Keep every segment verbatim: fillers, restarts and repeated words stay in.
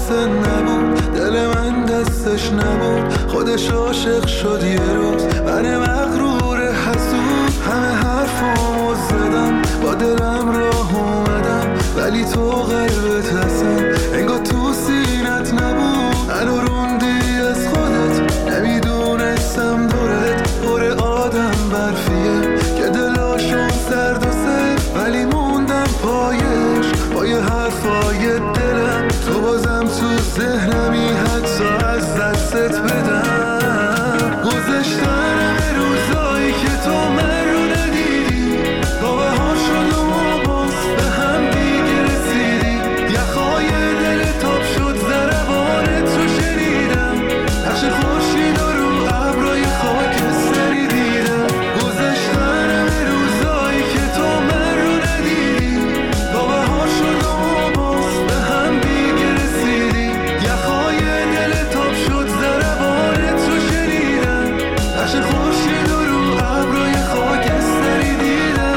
واسه نبود، دل من دستش نبود، خودش عاشق شد یه روز. من مغرور حسود همه حرفامو زدم، با دلم راه اومدم ولی تو قلبت هستن انگار تو سینت نبود. منو روندی از خودت، نمیدونستم دورت پر آدم برفیه که دلاشون سرد و سفت، ولی موندم پایش پای حرفای دلم. تو بازم تو ذهنمی حتی از دستت بدم. گذشتن روزایی که تو من رو ندیدی، با بهار شد و ما باز به هم دیگه رسیدی. یخهای دل تاب شد ضربانت رو شنیدم، نقش خورشید رو ابرای خاکستری دیدم. گذشتن روزایی که تو من رو ندیدی، با بهار شد و ما باز به هم دیگه رسیدی. یخهای دل تاب شد ضربانت رو شنیدم، نقش خورشید رو ابرای خاکستری دیدم.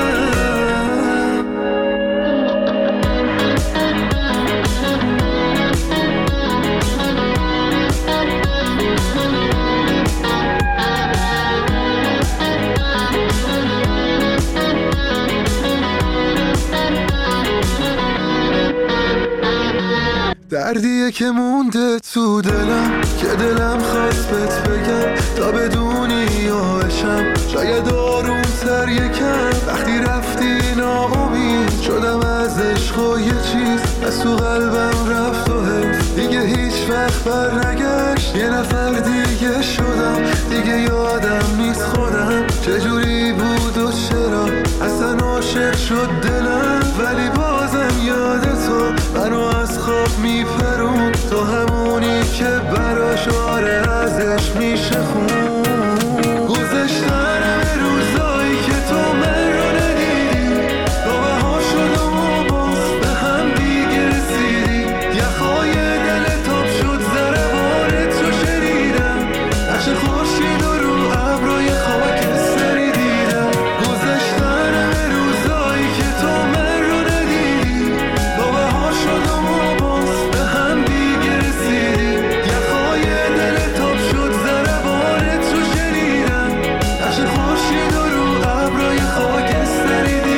دردیه که مونده تو دلم که دلم خواست بهت بگم تا بدونی یاشم. شاید آروم تر یکم وقتی رفتی ناامید شدم از عشق و یه چیز از تو قلبم رفت و حیف دیگه هیچ وقت بر نگشت. یه نفر دیگه شدم دیگه یادم نیست خودم چجوری بود و چرا اصلا عاشق شد دلم. ولی بازم یاد تو منو از خواب میپرون، تو همونی که براش آره ازش میشه خون. گذشتن روزایی که تو من رو ندیدی، با بهار شد و ما باز به هم دیگه رسیدی. یخهای دل تاب شد ضربانت رو شنیدم، نقش خورشید رو ابرای خاکستری دیدم. گذشتن روزایی که تو من رو ندیدی، با بهار شد و ما باز به هم دیگه رسیدی. یخهای دل تاب شد ضربانت رو شنیدم، نقش خورشید رو ابرای خاکستری دیدم.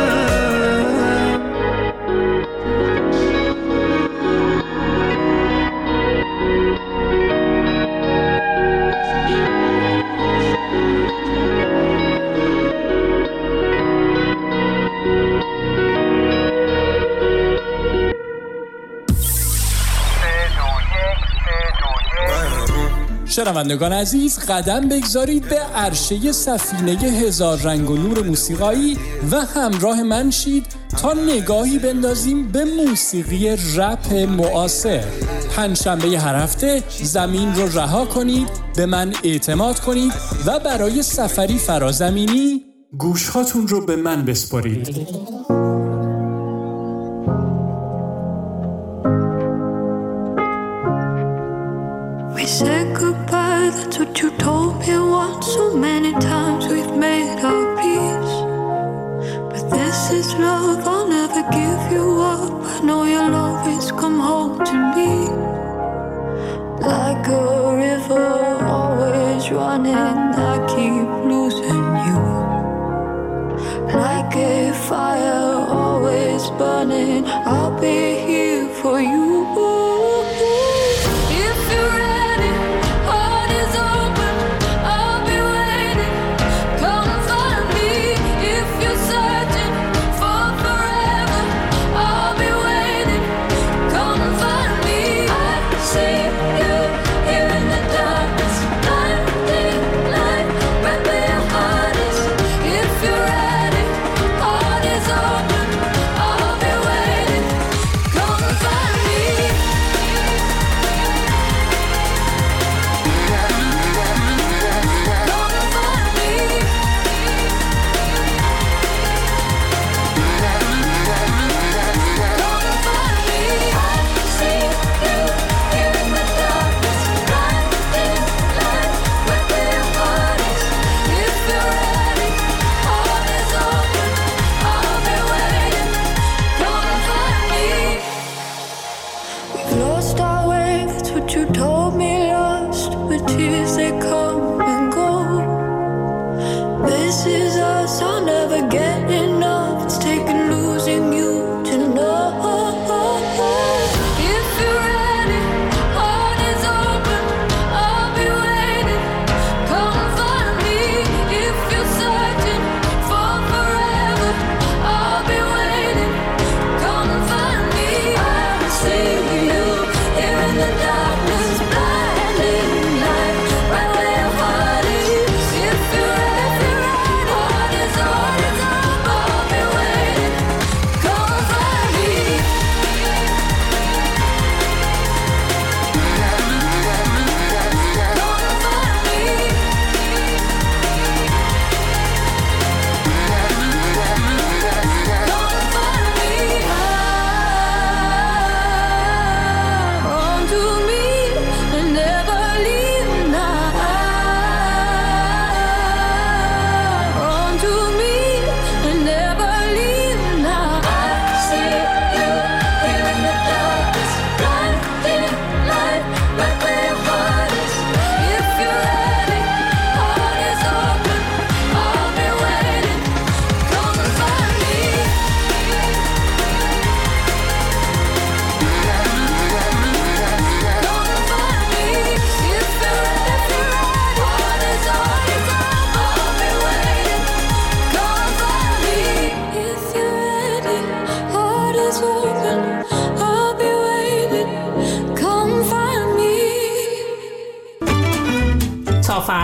شنوندگان عزیز، قدم بگذارید به عرشه سفینه هزار رنگ و نور موسیقایی و همراه من شید تا نگاهی بندازیم به موسیقی رپ معاصر. پنجشنبه هر هفته زمین رو رها کنید، به من اعتماد کنید و برای سفری فرازمینی گوشهاتون رو به من بسپارید. Said goodbye, that's what you told me once. So many times we've made our peace, but this is love, I'll never give you up. I know you'll always come home to me. Like a river always running, I keep losing you. Like a fire always burning, I'll be here for you.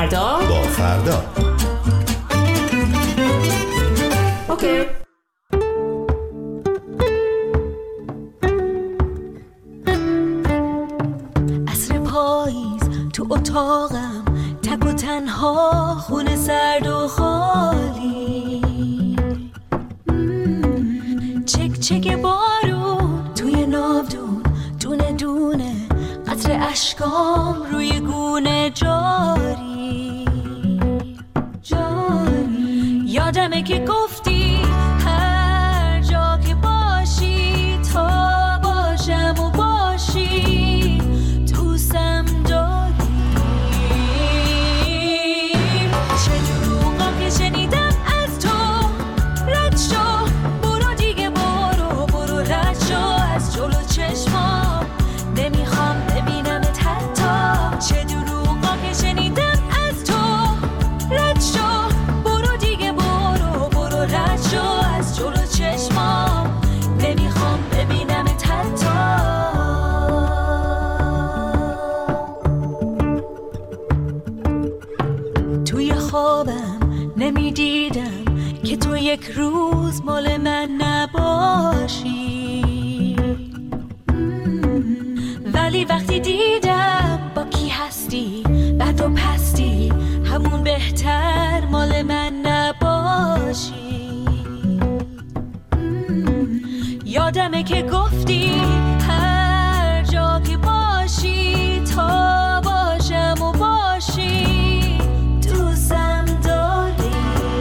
فردا با فردا. اوکی. عصر پاییز تو اتاقم، تک و تنها، خونه سرد و خالی، چک چک بارون توی ناودون، دونه دونه قطر اشکام روی گونه جاری جاری. یادمه که گفتی هر جا که باشی تا باشم و باشی دوستم داری. چه دروغا که شنیدم از تو، رد شو برو دیگه، برو برو رد شو از جلو چشمام، نمیخوام ببینمت حتی. چه دروغا که شنیدم از تو، رد شو برو دیگه، برو برو رد شو از جلو چشمام، نمیخوام ببینمت حتی. توی خوابم نمیدیدم که تو یک روز مال من نباشی، ولی وقتی دیدم با کی هستی، بد و پستی، همون بهتر مال من نباشی. یادمه که گفتی هر جا که باشی تا باشم و باشی دوستم داری.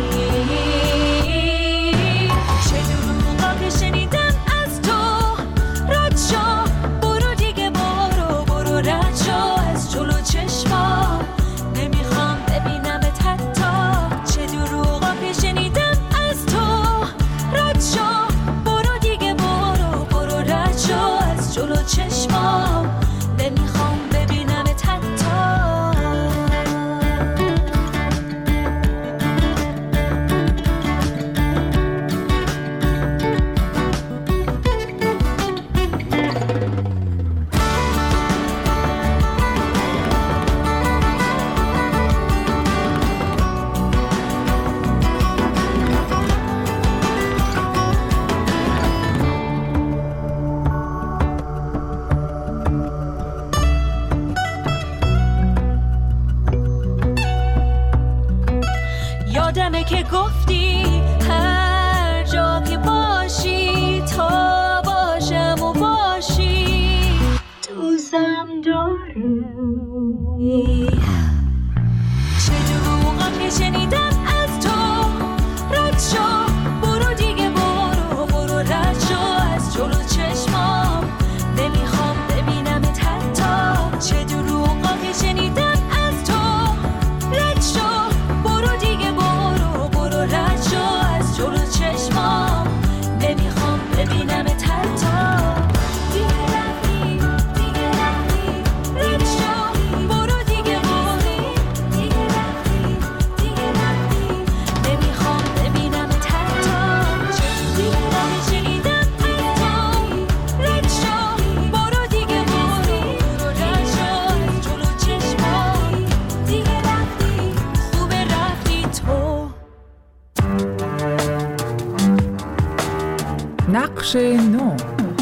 چه دروغا که شنیدم از تو، رد شو برو دیگه، برو برو رد شو از جلو چشمام، نمیخوام ببینمت حتی. چه دروغا که شنیدم از تو، رد شو برو دیگه، برو برو رد شو از جلو چشمام، نمیخوام ببینمت حتی. یادمه که گفتی هر جا که باشی تا باشم و باشی دوستم داری. چه دروغا که شنیدم از تو، رد شو برو دیگه، برو برو رد شو از جلو چشمام، نمیخوام ببینمت حتی. چه دروغا که شنیدم از تو، رد شو برو دیگه، برو برو رد شو از جلو چشمام، نمیخوام ببینمت حتی. دیگه رفتی دیگه رفتی، رد شو برو دیگه، برو دیگه رفتی دیگه رفتی، نمیخوام ببینمت حتی. چه دروغا که شنیدم از تو، رد شو برو دیگه، برو برو رد شو از جلو چشمام، دیگه رفتی خوبه رفتی تو. نقش نو.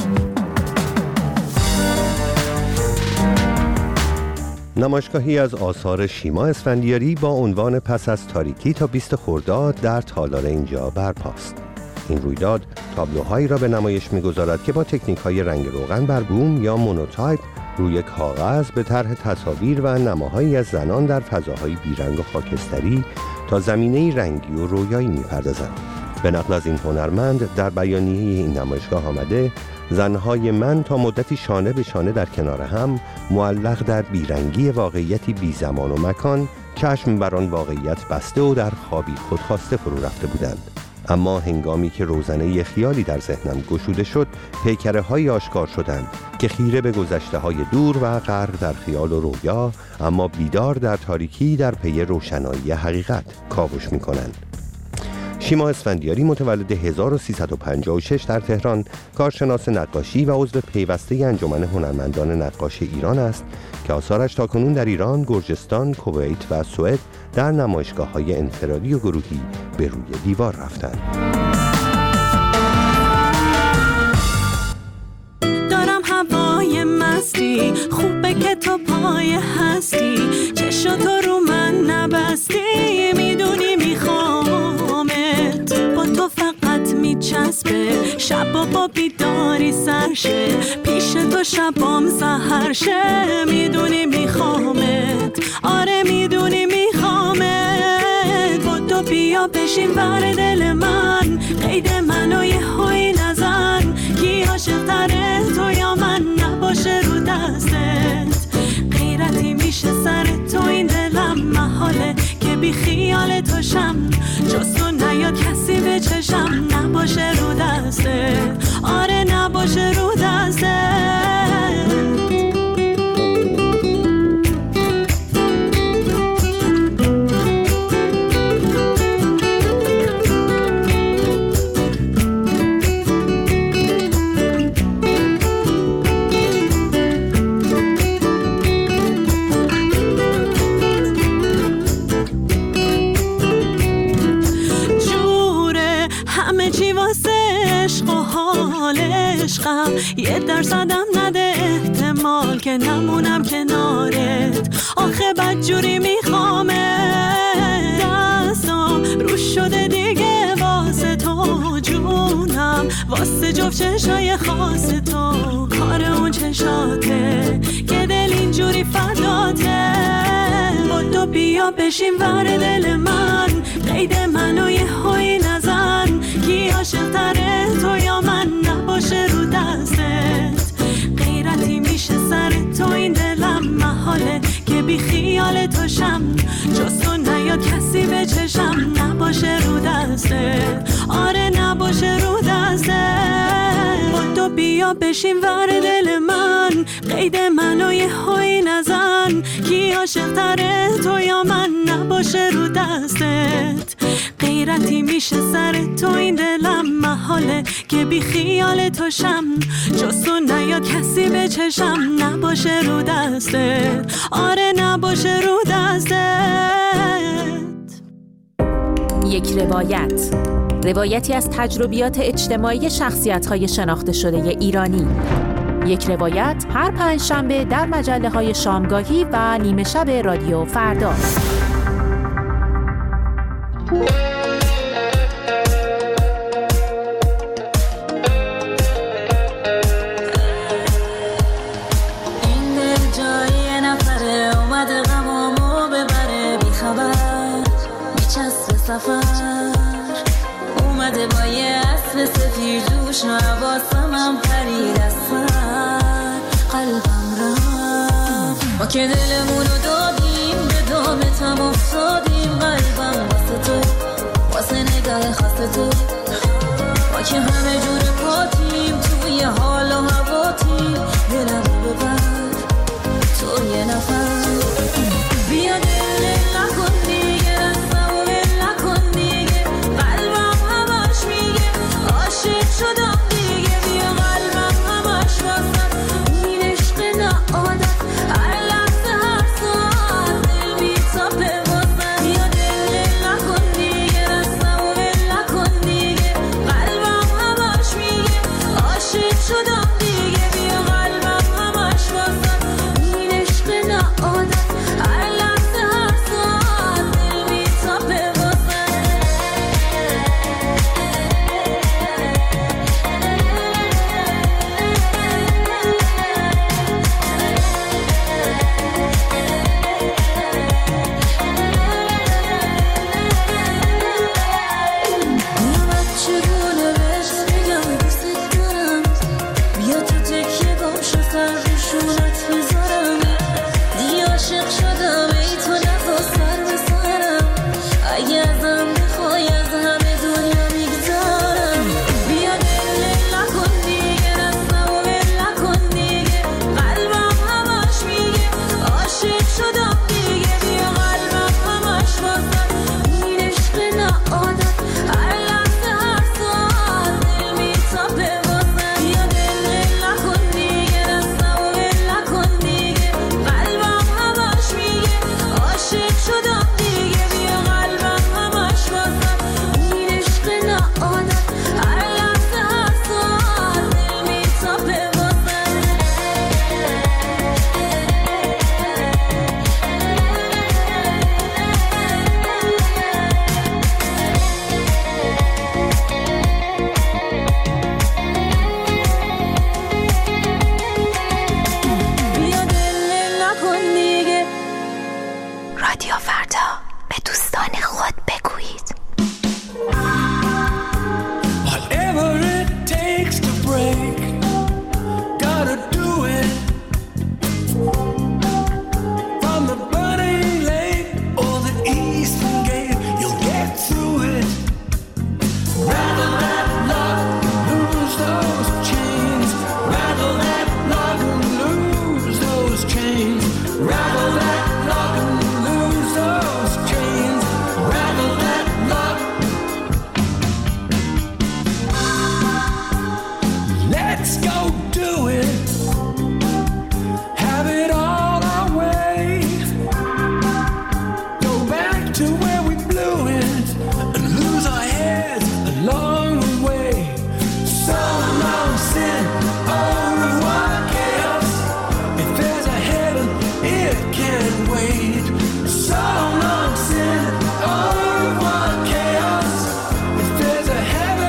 نمایشگاهی از آثار شیما اسفندیاری با عنوان پس از تاریکی تا بیست خرداد در تالار اینجا برپاست. این رویداد تابلوهایی را به نمایش می‌گذارد که با تکنیک‌های رنگ روغن بر بوم یا مونوتایپ روی کاغذ به طرح تصاویر و نماهایی از زنان در فضاهای بیرنگ و خاکستری تا زمینه‌ای رنگی و رویایی می‌پردازند. به نقل از این هنرمند در بیانیه این نمایشگاه آمده زنهای من تا مدتی شانه به شانه در کنار هم معلق در بیرنگی واقعیتی بی زمان و مکان چشم بر آن واقعیت بسته و در خوابی خودخواسته فرو رفته بودند. اما هنگامی که روزنه خیالی در ذهنم گشوده شد، پیکره های آشکار شدند که خیره به گذشته های دور و غرق در خیال و رویا، اما بیدار در تاریکی در پی روشنایی حقیقت کاوش می کنند. شیما اسفندیاری متولد هزار و سیصد و پنجاه و شش در تهران، کارشناس نقاشی و عضو پیوسته انجمن هنرمندان نقاش ایران است که آثارش تاکنون در ایران، گرجستان، کویت و سوئد در نمایشگاه‌های انفرادی و گروهی به روی دیوار رفتند. دارم هوای مستی، خوبه که تو پای هستی، چشم تو رو من نبستی، میدونی میخوامت، با تو فقط میچسبه، شبا با بیداری سرشه، پیش تو شبام سحر شه، میدونی میخوامت، آره میدونی میخوامت، با تو بیا بشین ور دل من، قید منو یه هوی نزن، کی عاشق تره تو یا من، نباشه رو دستت، غیرتی میشه سر تو این دلم، محاله که بی خیال تو شم، جز تو نیاد کسی به چشم، نباشه رو دستت، آره نباشه رو دستت. یه درصدم نده احتمال که نمونم کنارت، آخه بدجوری میخوامه، دستم رو شده دیگه واسه تو، جونم واسه جفت چشای خاص تو، کار اون چشاته که دل اینجوری فداته، با تو بیا بشین ور دل من، قید منو یه هوی نزن، کی عاشق تره تو یا من، نباشه رو دستت، غیرتی میشه سر تو این دلم، محاله که بی خیال تو شم، جز تو نیاد کسی به چشم، نباشه رو دستت، آره نباشه رو دستت، با تو بیا بشین ور دل من، قید منو یه هوی نزن، کی عاشق تره تو یا من، نباشه رو دستت، غیرتی میشه سر تو این دلم، محاله که بی خیال تو شم، جز تو نیاد کسی به چشم، نباشه رو دستت، آره نباشه رو دستت. یک روایت، روایتی از تجربیات اجتماعی شخصیت‌های شناخته شده ایرانی. یک روایت هر پنجشنبه در مجله‌های شامگاهی و نیمه شب رادیو فردا. اومده با یه اسب سفید روش، حواسم پرید از سر، قلبم رفت، ما که دلمونو دادیم به دامتم افتادیم، قلبم واسه تو، واسه نگاه خاص تو، ما که همه جور پاتیم توی حال و هواتیم، دلمو ببر تو یه نفر، بیا دل نکن دیگه، رستم و ول نکن دیگه، قلبم همش میگه عاشق شدم دیگه، بیا قلبم همش واسد این عشق نه عادت، هر لحظه هر ساعت دل بی‌تابه واسد، بیا دل نکن دیگه، رستم و ول نکن دیگه، قلبم همش میگه let's go do it. Have it all our way. Go back to where we blew it and lose our heads along the way. So long sin, au revoir chaos. If there's a heaven, it can wait. So long sin, au revoir chaos. If there's a heaven.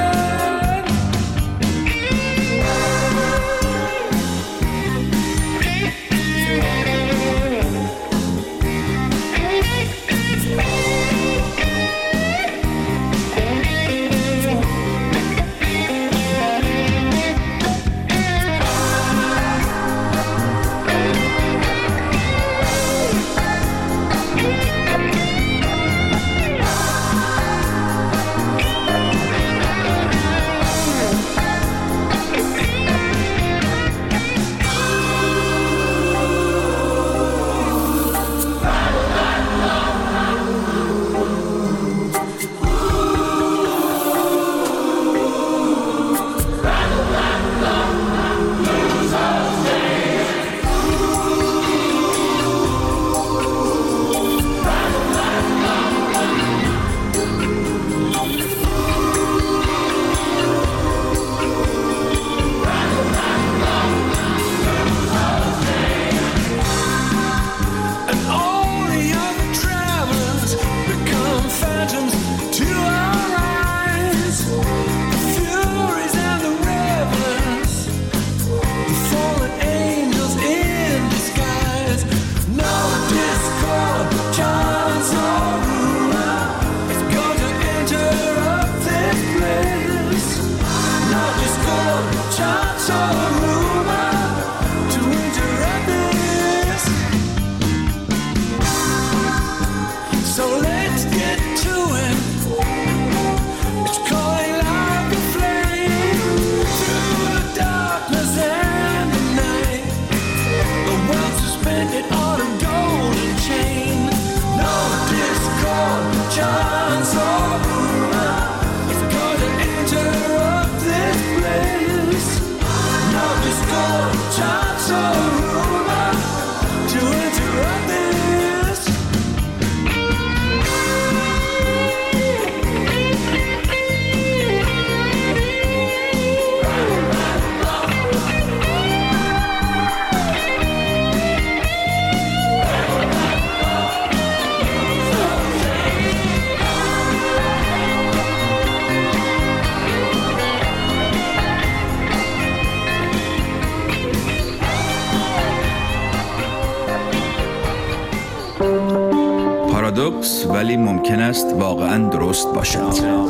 پارادوکس ولی ممکن است واقعاً درست باشد.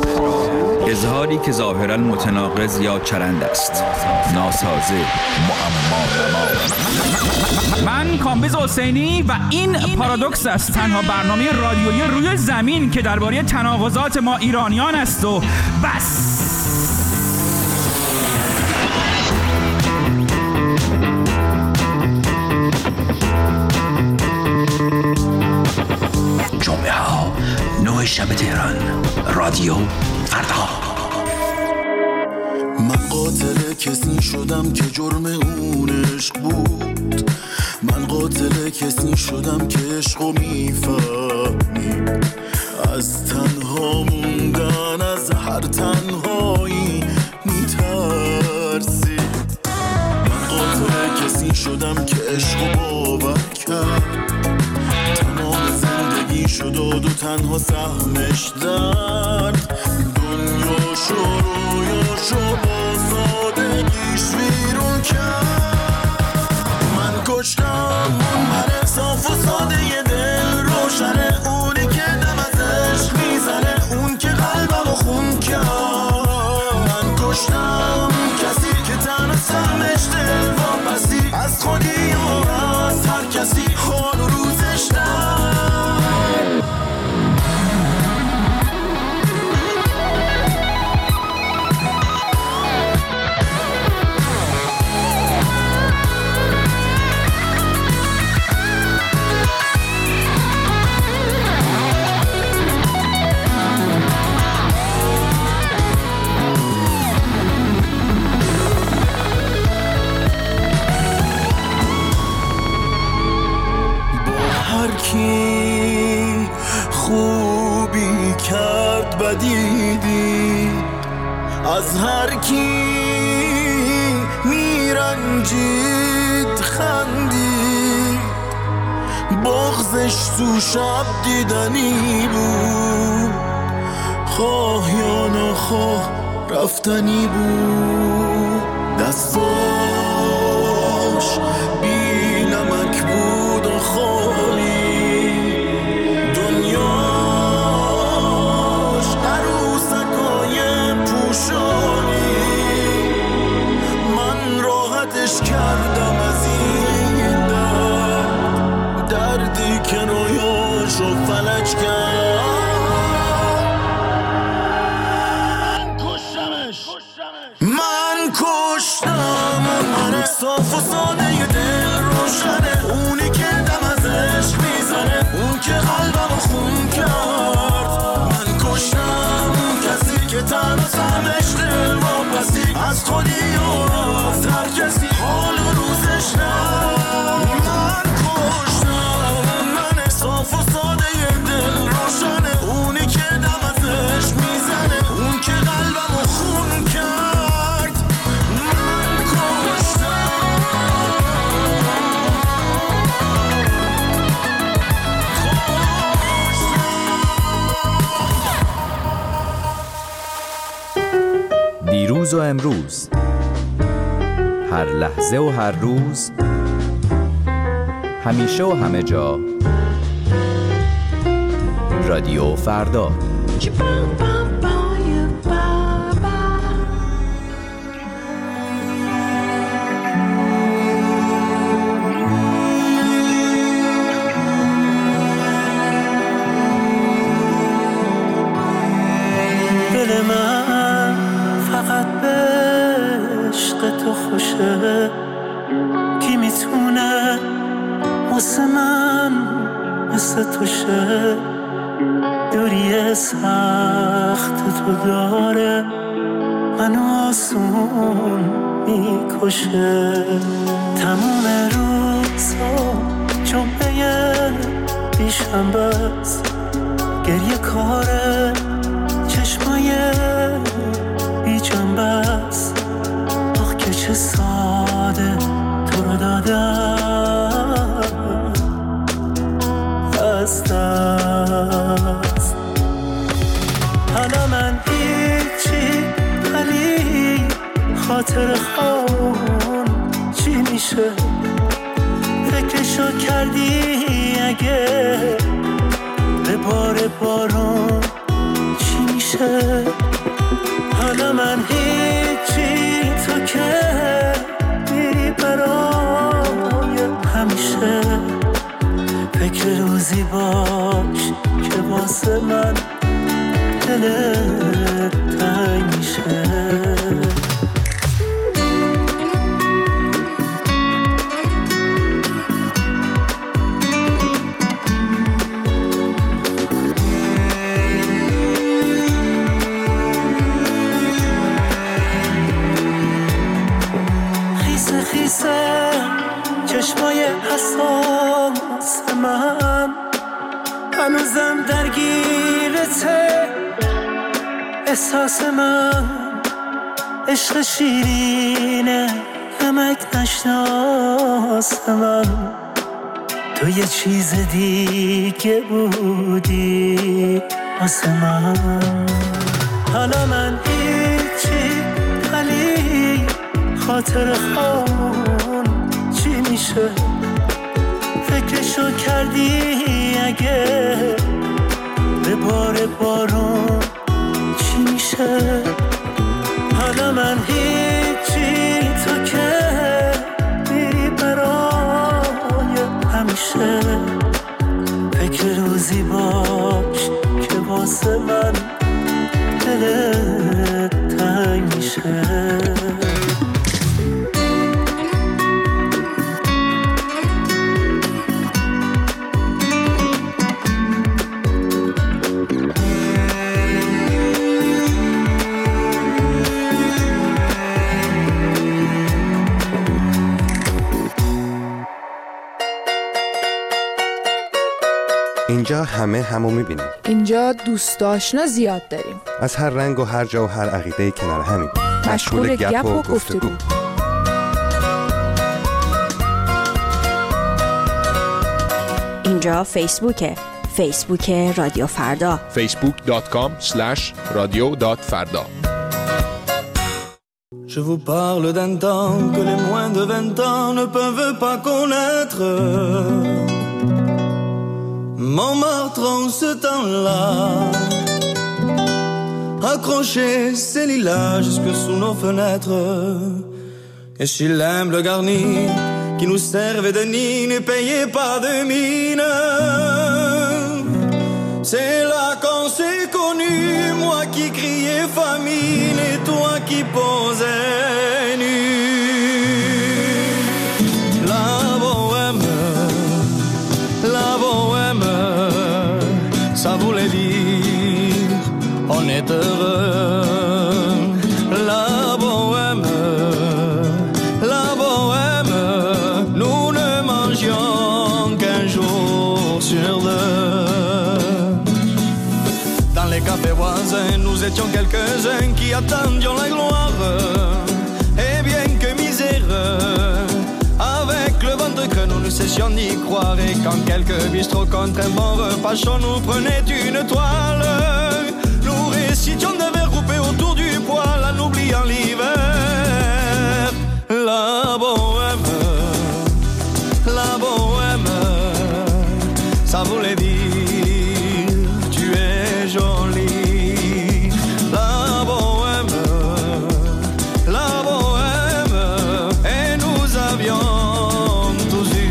اظهاری که ظاهراً متناقض یا چرند است. ناسازه، معما. من کامبیز حسینی و این پارادوکس است، تنها برنامه رادیویی روی زمین که درباره تناقضات ما ایرانیان است و بس. جمعه ها نه شب تهران، رادیو فردا. من قاتل کسی شدم که جرم اون عشق بود. من قاتل کسی شدم که عشقو میفهمید. از تنها موندن از هر تنهایی میترسی. من قاتل کسی شدم که عشقو باور کرد. تمام زندگی شد و دو تنها سهمش درد. دنیا شروعشو با سادگیش ویرون کرد. من کشتم اون من صاف و ساده ی دل روشنه، اونی که دم از عشق میزنه، اون که قلبمو خون کرد. من کشتم کسی که تنها سهمش دل واپسی از خودی و از هر کسی حال و روزش در. ندیدی، از هر کی میرنجید خندی، بغضش تو شب دیدنی بود، خواه یا نخواه رفتنی بود. دستاش بی نمک بود و خالی، دنیاش عروسکای پوشانی، من راحتش کردم از این درد، دردی که رویاشو فلج کرد. من کشتم من صاف و ساده ی دل روشنه، اونی که دم از عشق میزنه، اون که قلبمو خون کرد. من کشتم اون کسی که تنها سمش دل واپسی، از خودی و از هر کسی حال و روزش نه. من کشتم من صاف و ساده ی دل روشنه، اونی که دم از عشق میزنه، اون که قلبمو خون کرد. دیروز و امروز، هر لحظه و هر روز، همیشه و همه جا، رادیو فردا. دل من فقط به عشق تو خوشه، کی میتونه واسه من مثل تو شه. دوری سخت تو داره منو آسون میکشه، تموم روزا جمعه بیشنبه است، گریه کاره چشمای بی جنبه است. آخ که چه ساده تو رو دادم از دست. حالا من هیچی ولی خاطر خون چی میشه؟ فکرشو کردی اگه به بار بارون چی میشه؟ حالا من هیچی تو که میری برای همیشه، فکر روزی باش که واسه من دلت تنگ میشه. چشمای حساس من هنوزم درگیرته، احساس من عشق شیرینه نمک نشناس من. تو یه چیز دیگه بودی واسه من. حالا من هیچی ولی خاطر خون چی میشه؟ فکرشو کردی اگه به بار بارون چی میشه؟ حالا من هیچی تو که میری برای همیشه، فکر روزی باش که واسه من دلت تنگ میشه. اینجا همه همو میبینیم. اینجا دوست آشنا زیاد داریم. از هر رنگ و هر جا و هر عقیده کنار همیم. مشغول گپ و گفتگو. اینجا فیسبوکه. فیسبوک رادیو فردا. فیسبوک دات کام اسلش رادیو دات فردا. Je vous parle d'un temps que les moins de vingt ans ne peuvent pas connaître. Montmartre en ce temps-là, accrochait ses lilas jusque sous nos fenêtres. Et si l'humble garni qui nous servait de nid ne payait pas de mine, c'est là qu'on s'est connus, moi qui criais famine et toi qui posais nu. La bohème, la bohème, ça voulait dire on est heureux. La bohème, la bohème, nous ne mangions qu'un jour sur deux. Dans les cafés voisins, nous étions quelques-uns qui attendions la gloire. Et bien que misère, avec le ventre creux, nous ne cessions d'y croire. Et quand quelques bistrots contre un bon repas chaud nous prenaient une toile, nous récitions des vers groupés autour du poêle en oubliant l'hiver. La bohème, la bohème, ça voulait dire tu es jolie. La bohème, la bohème, et nous avions tous du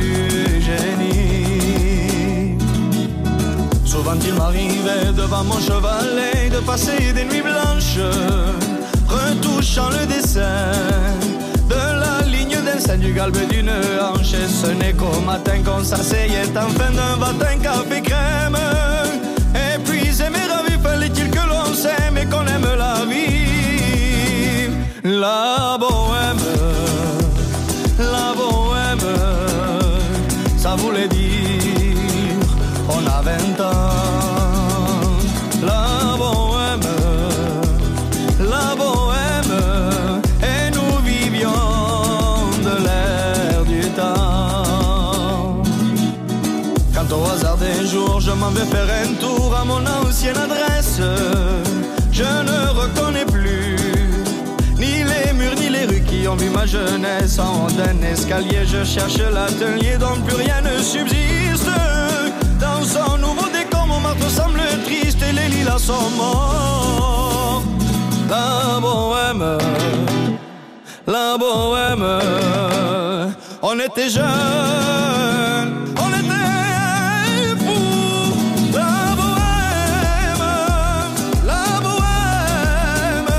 génie. Souvent il m'arrivait devant mon chevalet de passer des nuits blanches, retouchant le dessin de la ligne d'un sein du galbe d'une hanche. Et ce n'est qu'au matin qu'on s'asseyait enfin d'un matin café crème. Et puis aimer la vie, fallait-il que l'on s'aime et qu'on aime la vie. La bohème, la bohème, ça voulait dire on a vingt ans. La bohème, la bohème, et nous vivions de l'air du temps. Quand au hasard des jours je m'en vais faire un tour à mon ancienne adresse, je ne reconnais plus ni les murs ni les rues qui ont vu ma jeunesse. En haut d'un escalier je cherche l'atelier dont plus rien ne subsiste. Dans son nouveau décor, Montmartre semble triste et les lilas sont morts. La bohème, la bohème, on était jeunes, on était fous. La bohème, la bohème,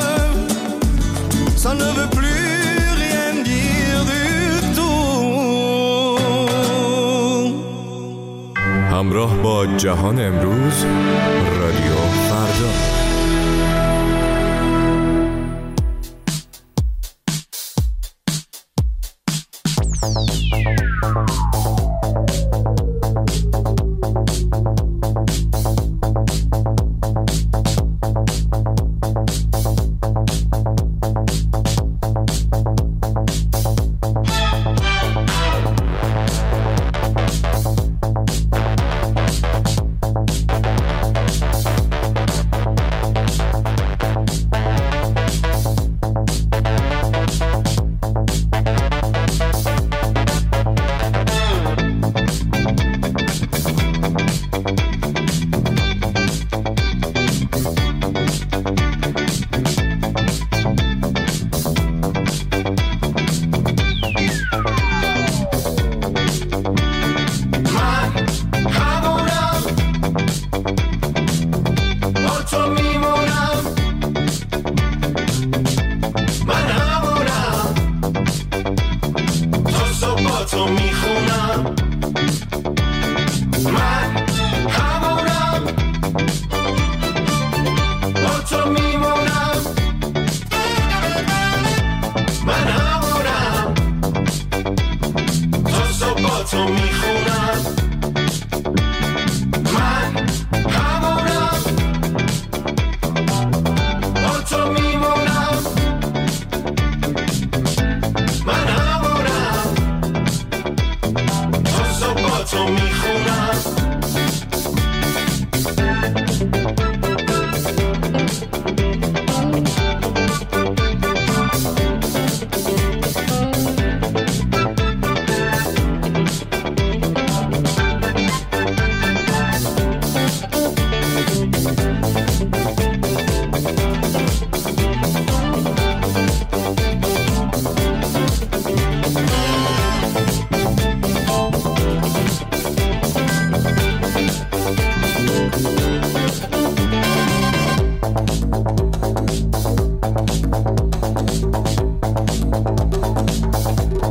ça ne veut plus rien dire du tout. همراه با جهان امروز، رادیو فردا. تو میخونم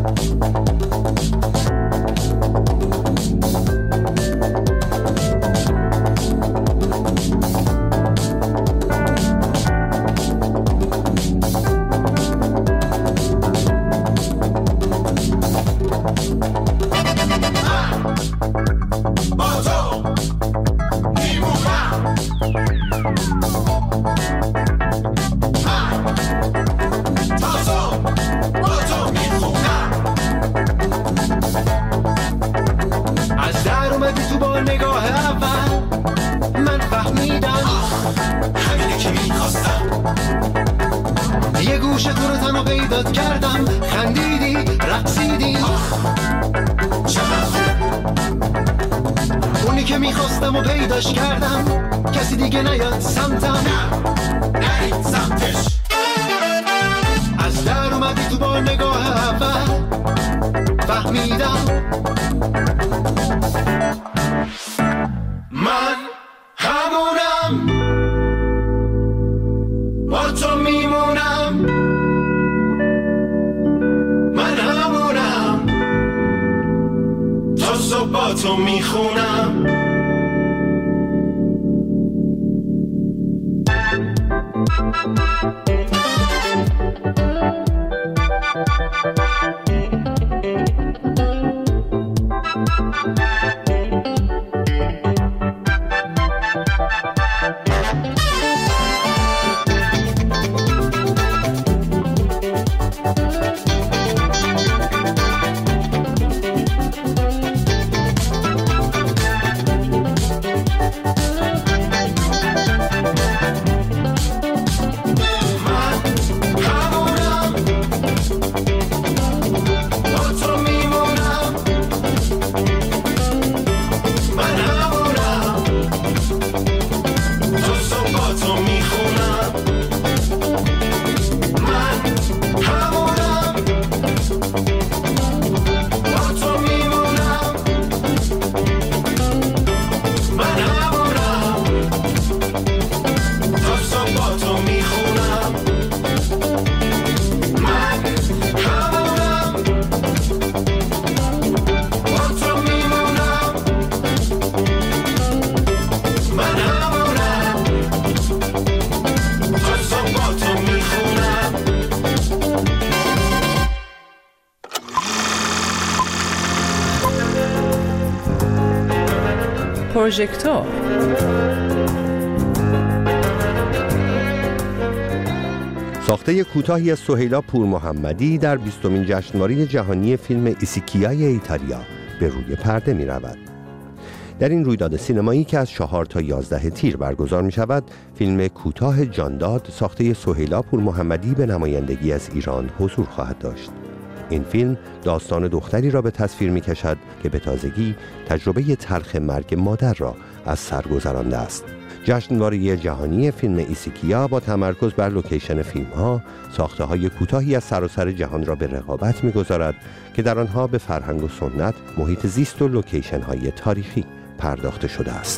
پروژکتور. ساخته کوتاهی از سهیلا پورمحمدی در بیستمین جشنواره جهانی فیلم ایسیکیای ایتالیا به روی پرده می رود. در این رویداد سینمایی که از چهار تا یازده تیر برگزار می شود، فیلم کوتاه جانداد ساخته سهیلا پورمحمدی به نمایندگی از ایران حضور خواهد داشت. این فیلم داستان دختری را به تصویر می کشد که به تازگی تجربه تلخ مرگ مادر را از سر گذرانده است. جشنواره جهانی فیلم ایسیکیا با تمرکز بر لوکیشن فیلم‌ها، ساخته‌های کوتاهی از سراسر جهان را به رقابت می‌گذارد که در آنها به فرهنگ و سنت، محیط زیست و لوکیشن‌های تاریخی پرداخته شده است.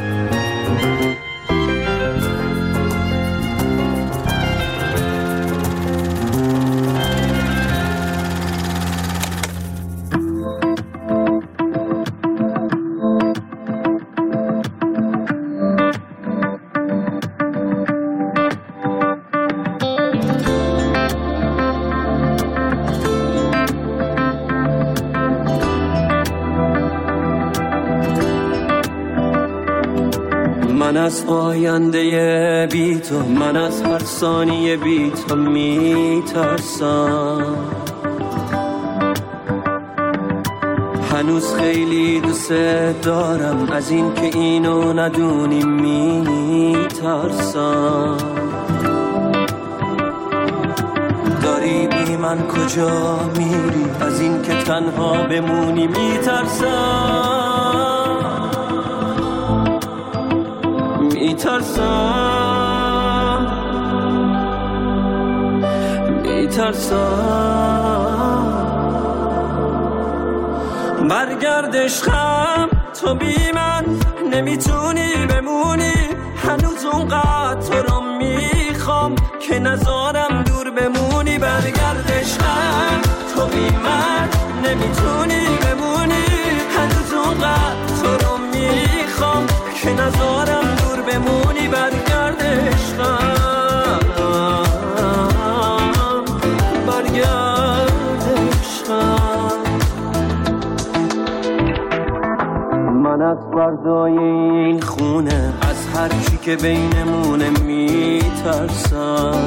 من از آینده بی تو، من از هر ثانیه بی تو میترسم. هنوز خیلی دوست دارم، از این که اینو ندونی میترسم. داری بی من کجا میری، از این که تنها بمونی میترسم. میترسم میترسم برگرد عشقم، تو بی من نمیتونی بمونی. هنوز اونقدر تو رو میخوام که نذارم دور بمونی. برگرد عشقم، تو بی من نمیتونی بمونی، هنوز اونقدر تو رو میخوام که نذارم دور بمونی. برگرد عشقم، برگرد عشقم. من از فردای این خونه، از هر چی که بینمونه میترسم.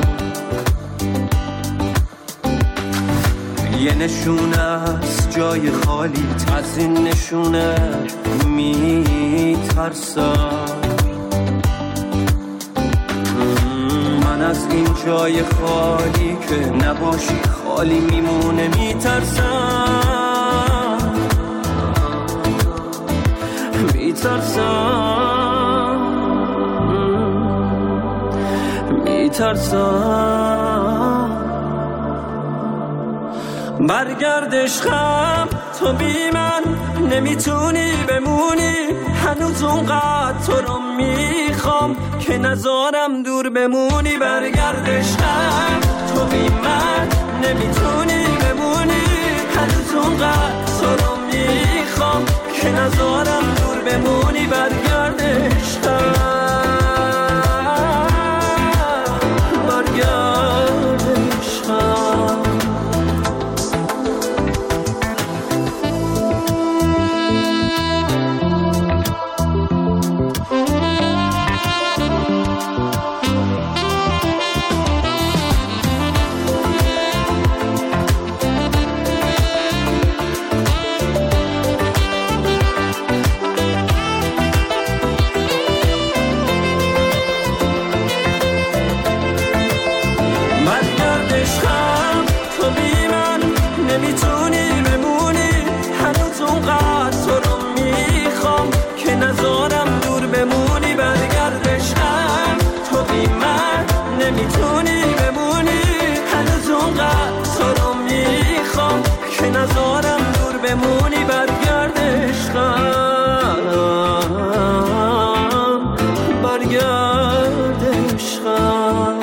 یه نشونه از جای خالیت، از این نشونه میترسم. من از این جای خالی که نباشی خالی میمونه میترسم، میترسم، میترسم. برگرد عشقم، تو بی من نمیتونی بمونی، هنوز اونقدر تو رو میخوام که نذارم دور بمونی. برگرد عشقم، تو بی من نمیتونی بمونی، هنوز اونقدر تو رو میخوام که نذارم دور بمونی. برگرد عشقم، برگرد عشقم. نمیتونی بمونی، هنوز اونقدر تو رو میخوام که نذارم دور بمونی. برگرد عشقم، تو بی من نمیتونی بمونی، هنوز اونقدر تو رو میخوام که نذارم دور بمونی. برگرد عشقم، برگرد عشقم.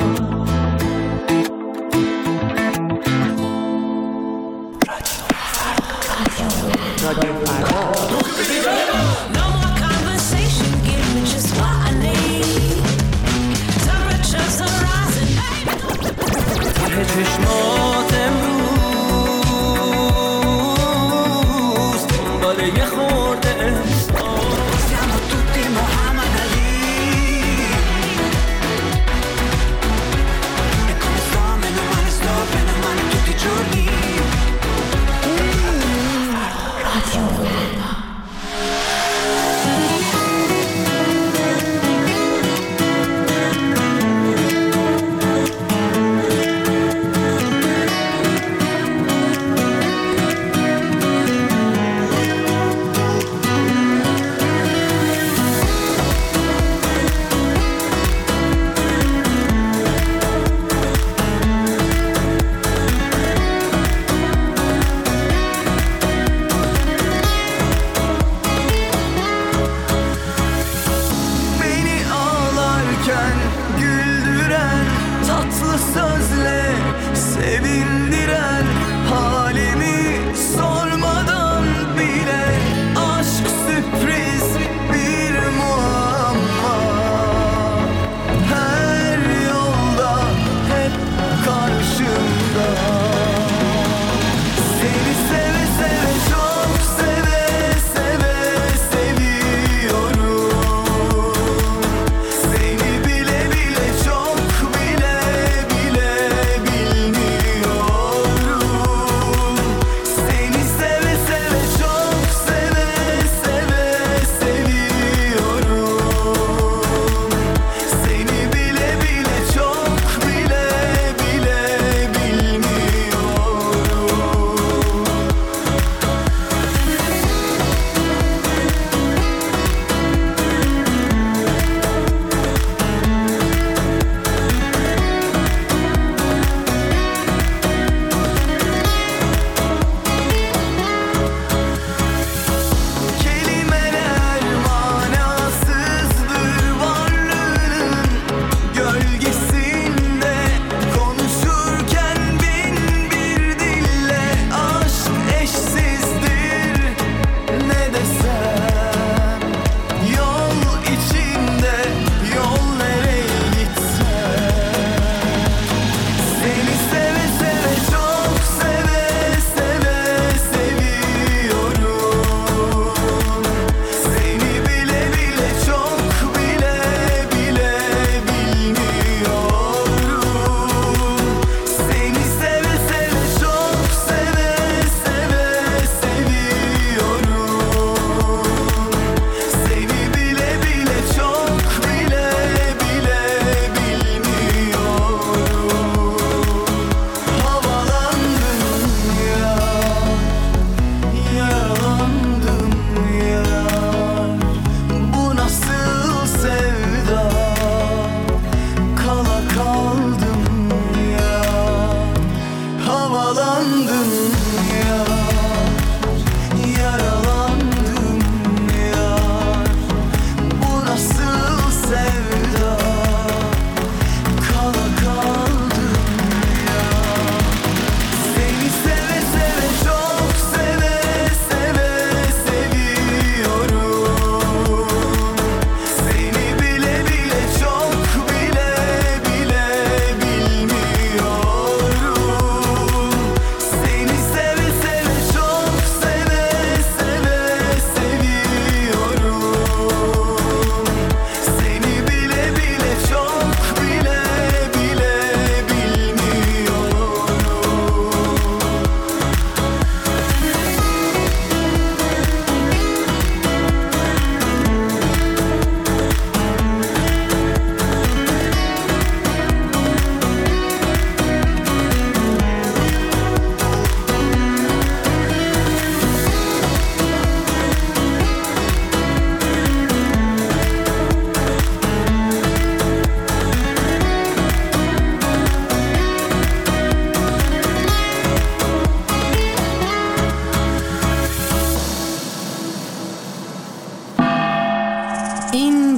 No more conversation, give me just what I need. Temperatures are rising. ته چشمات امروز دنبال یه خورده احساس. Siamo tutti Muhammad Ali. E come sto, meno male sto, bene o male tutti i giorni. Radio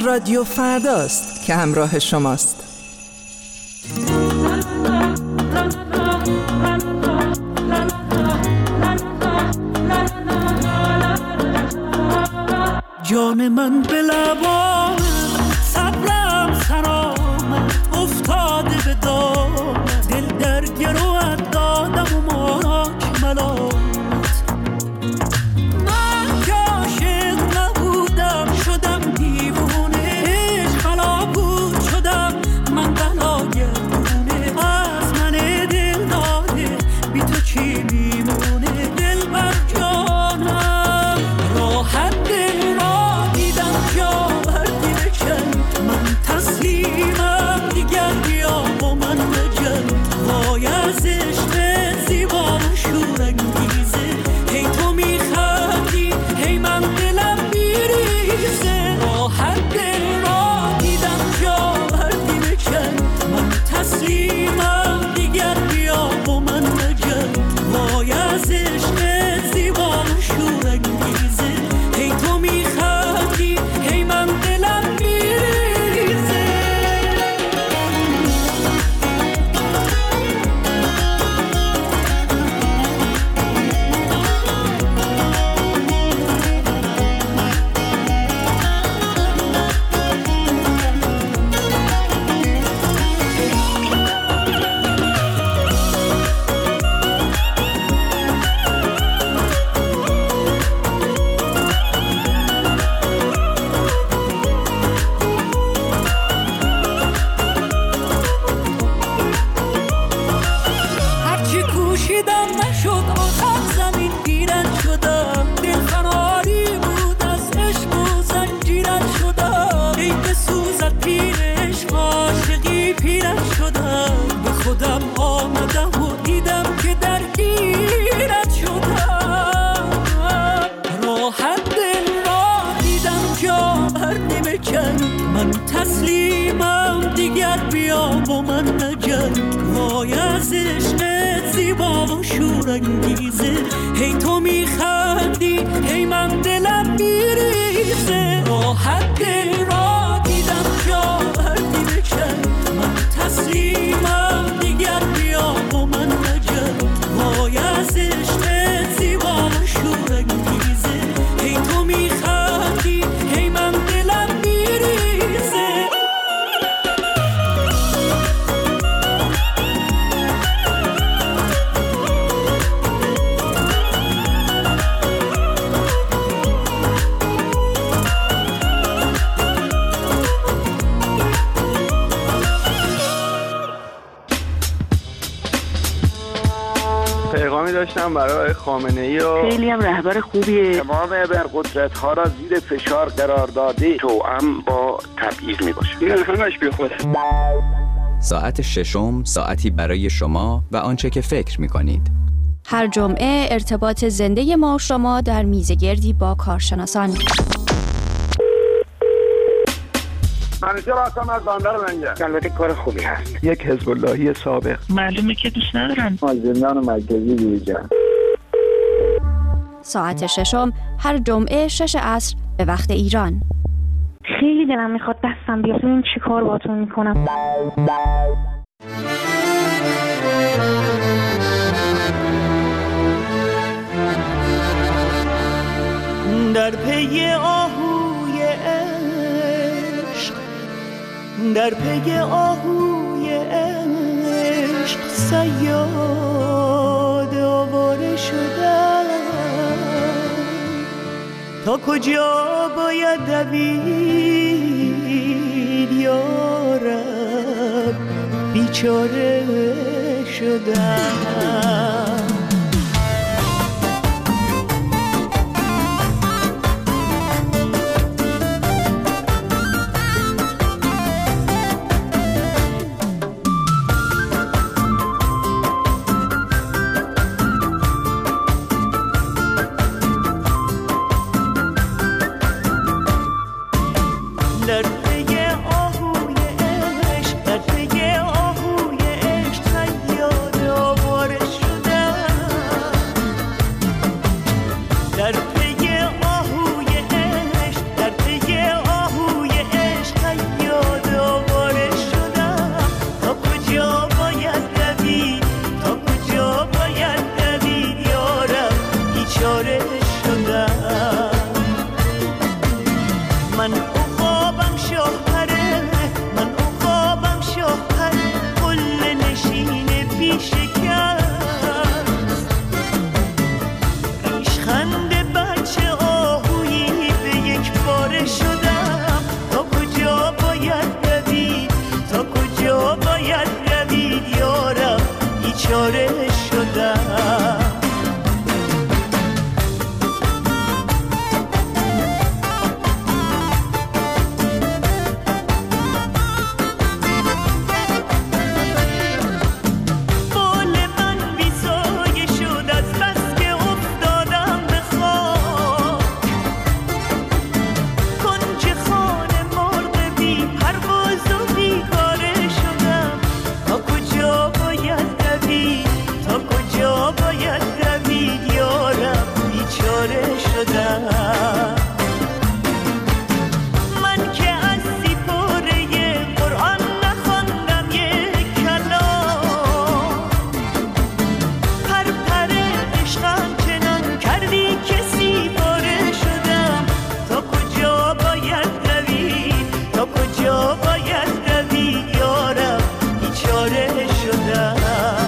رادیو فرداست که همراه شماست. جان من به لبان صبرم سرام افتاده به دام دل در گروهت دادم و ماک ملامت من که عاشق نبودم شدم دیوونه خلا بود شدم من بلا گردونه از من دل داده بی تو چی میمونه دل بر جانم راحت دل را دیدم جا بردی بکن من تسلیمم دیگر بیا با من بجن وای از عشق زیبا و شورانگیزه هی تو میخندی هی من دلم میریزه راحت دل را دیدم جا بردی بکن من تسلیمم دیگر بیا با من بجن وای از عشق زیبا و شورانگیزه هی تو میخندی هی من دلم میریزه هرچی کوشیدم نشد آخر زمین گیرد شدم دل قراری بود از عشق و زنجیرت شدم ای بسوزد پیر عشق عاشقی پیرت شدم به خودم آمدم و دیدم که درگیرت شدم راحت دل را دیدم جا بردی بکن من تسلیمم دیگر بیا با من نجنگ وای از عشق زیبا و شورانگیزه هی تو میخندی هی من دلم میریزه راحت دل را دیدم جا بردی بکن من تسلیمم دیگر بیا با من نجنگ وای از عشق زیبا و شورانگیزه هی تو میخندی هی من دلم میریزه پیغامی داشتم برای خامنه‌ای و خیلی هم رهبر خوبیه. تمام ابرقدرت ها را زیر فشار قرار داده توأم با تبعیض می باشه. این همش بی خوده. ساعت ششم ساعتی برای شما و آنچه که فکر می کنید. هر جمعه ارتباط زنده ما و شما در میزگردی با کارشناسان. منیجر هستم از بندر لنگر. البته کار خوبی هست. یک حزب اللهی سابق. معلومه که دوست ندارن. از زندان مرکزی دیجا. ساعت ششم هر جمعه شش عصر به وقت ایران. خیلی دلم میخواد دستم بیاد ببینم چی کار باهاتون میکنم. در پی آهوی عشق در پی آهوی عشق صیاد آواره شدم تا کجا باید دوید یارب بیچاره شدم در پی آهوی عشق در پی آهوی عشق صیاد آواره شدم در پی آهوی عشق در پی آهوی عشق من عقابم شاه پره، من عقابم شاه پره، قله نشین پیشکست، ریشخند بچه آهویی به یک باره شدم. تا کجا باید روید، تا کجا باید روید یارم، بیچاره شدم. من که از سیپاره قرآن نخوندم یک کلام، پر پر عشقم چنان کردی که سیپاره شدم. تا کجا باید روید، تا کجا باید روید یارم، بیچاره شدم.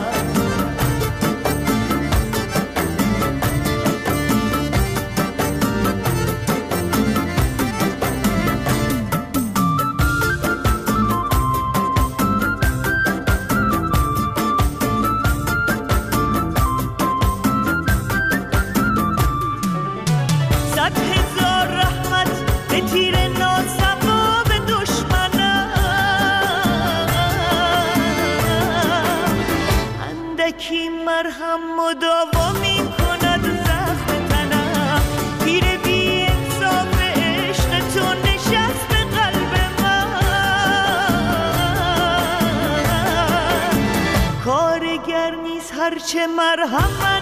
کی مرهم مداوا می کند زخم تنم، پیر بی انصاف عشق تو نشست به قلب من. کارگر نیست هرچه مرهم